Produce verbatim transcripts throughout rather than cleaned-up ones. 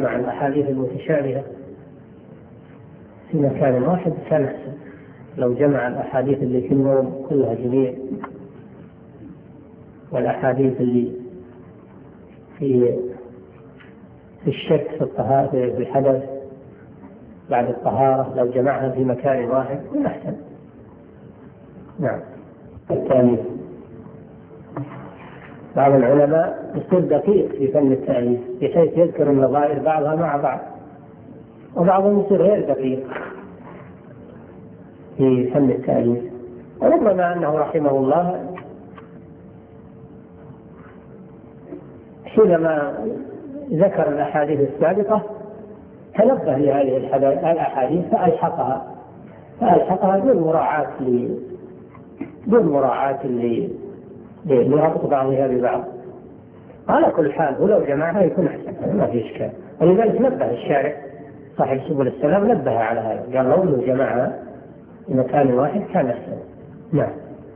جمع الأحاديث المتشابهة في مكان واحد كان أحسن. لو جمع الأحاديث اللي في النوم كلها جميع، والأحاديث اللي في في الشك في الطهارة في الحدث بعد الطهارة، لو جمعها في مكان واحد كان أحسن. نعم. التأليف بعض العلماء يصير دقيق في فن التأليف بحيث يذكر النظائر بعضها مع بعض، وبعضهم يصير غير دقيق في فن التأليف. وربما أنه رحمه الله حينما ذكر الأحاديث السابقة تنبه لهذه الأحاديث فألحقها فألحقها دون مراعاة دون مراعاة لربط بعضها ببعض. على كل حال ولو جماعها يكون أحسن، ما في إشكال. ولذلك نبه الشارع صاحب سبل السلام نبه على هذا، قال لو جماعها في مكان واحد كان أحسن. نعم.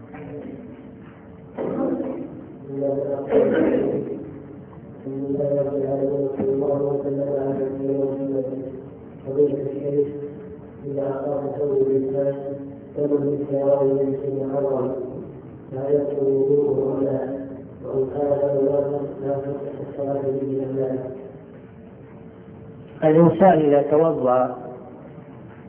إذا أعطاه ثوب الإنسان ثوب الإنسان يمكن حرام لا يدخل وضوءه ولا وإن كان له لا تصح الصلاة به. الإنسان إذا توضأ